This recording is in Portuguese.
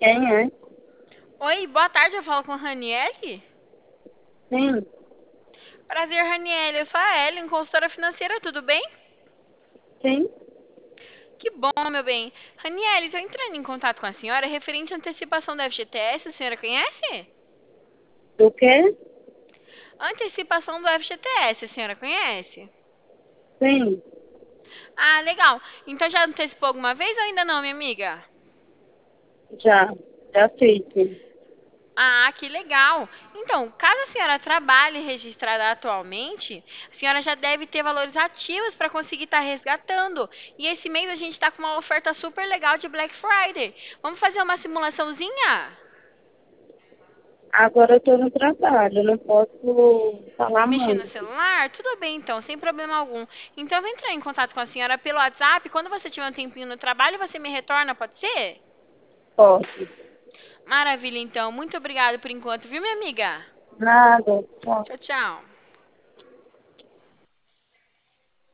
Quem é? Oi, boa tarde, eu falo com a Raniele. Sim, Prazer, Raniele, eu sou a Ellen, consultora financeira, tudo bem? sim. Que bom, meu bem. Raniele, estou entrando em contato com a senhora referente à antecipação da FGTS, a senhora conhece? Do quê? Antecipação do FGTS, a senhora conhece? Sim, Ah, legal. Então já antecipou alguma vez ou ainda não, minha amiga? já. Já fiz, sim. Ah, que legal. Então, caso a senhora trabalhe registrada atualmente, a senhora já deve ter valores ativos para conseguir estar resgatando. E esse mês a gente está com uma oferta super legal de Black Friday. Vamos fazer uma simulaçãozinha? Agora eu tô no trabalho, não posso falar Mexer no muito. celular? Tudo bem, então, sem problema algum. Então, eu vou entrar em contato com a senhora pelo WhatsApp. Quando você tiver um tempinho no trabalho, você me retorna, pode ser? Posso. Maravilha, então. Muito obrigada por enquanto, viu, minha amiga? Nada. Tchau. Tchau, tchau.